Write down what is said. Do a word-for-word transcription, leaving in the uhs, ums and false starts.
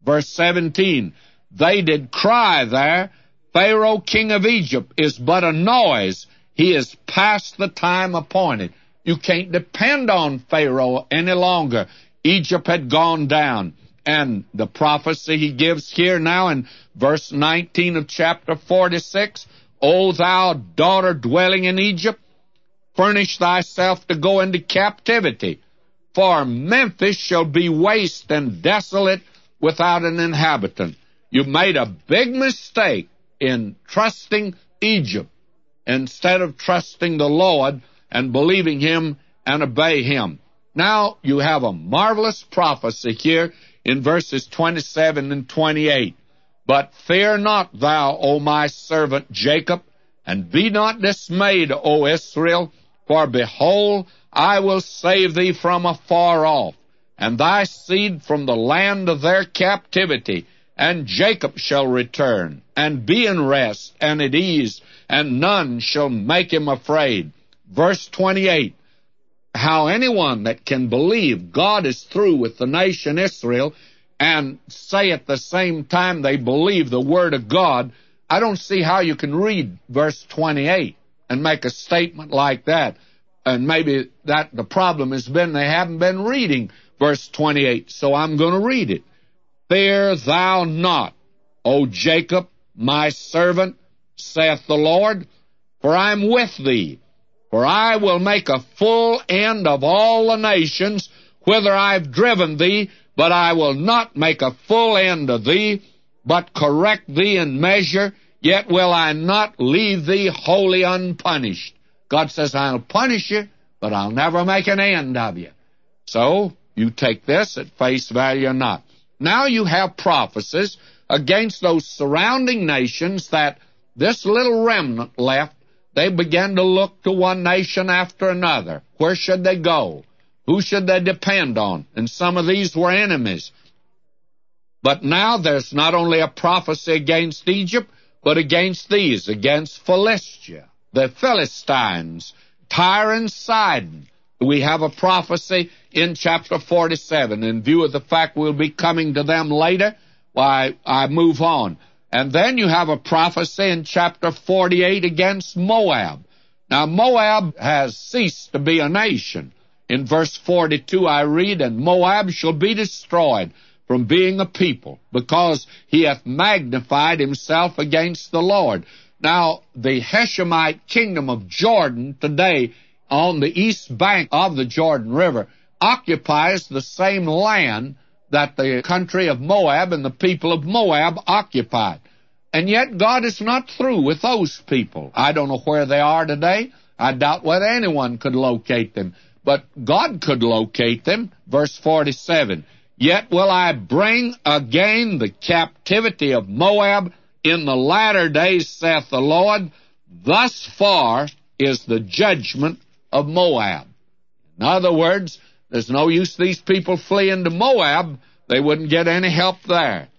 Verse seventeen, they did cry there, Pharaoh king of Egypt is but a noise. He is past the time appointed. You can't depend on Pharaoh any longer. Egypt had gone down. And the prophecy he gives here now in verse nineteen of chapter forty-six, O thou daughter dwelling in Egypt, furnish thyself to go into captivity, for Memphis shall be waste and desolate without an inhabitant. You made a big mistake in trusting Egypt instead of trusting the Lord and believing him and obey him. Now you have a marvelous prophecy here in verses twenty-seven and twenty-eight. But fear not thou, O my servant Jacob, and be not dismayed, O Israel, for behold, I will save thee from afar off, and thy seed from the land of their captivity. And Jacob shall return, and be in rest, and at ease, and none shall make him afraid. Verse twenty-eight, how anyone that can believe God is through with the nation Israel and say at the same time they believe the Word of God, I don't see how you can read verse twenty-eight and make a statement like that. And maybe that the problem has been they haven't been reading verse twenty-eight, so I'm going to read it. Fear thou not, O Jacob, my servant, saith the Lord, for I am with thee. For I will make a full end of all the nations whither I have driven thee, but I will not make a full end of thee, but correct thee in measure, yet will I not leave thee wholly unpunished. God says, I'll punish you, but I'll never make an end of you. So, you take this at face value or not. Now you have prophecies against those surrounding nations that this little remnant left. They began to look to one nation after another. Where should they go? Who should they depend on? And some of these were enemies. But now there's not only a prophecy against Egypt, but against these, against Philistia, the Philistines, Tyre and Sidon. We have a prophecy in chapter forty-seven. In view of the fact we'll be coming to them later, why, I move on. And then you have a prophecy in chapter forty-eight against Moab. Now, Moab has ceased to be a nation. In verse forty-two I read, and Moab shall be destroyed from being a people, because he hath magnified himself against the Lord. Now, the Heshemite kingdom of Jordan today on the east bank of the Jordan River occupies the same land that the country of Moab and the people of Moab occupied. And yet God is not through with those people. I don't know where they are today. I doubt whether anyone could locate them. But God could locate them. Verse forty-seven, yet will I bring again the captivity of Moab in the latter days, saith the Lord. Thus far is the judgment of Moab. In other words, there's no use these people fleeing to Moab. They wouldn't get any help there.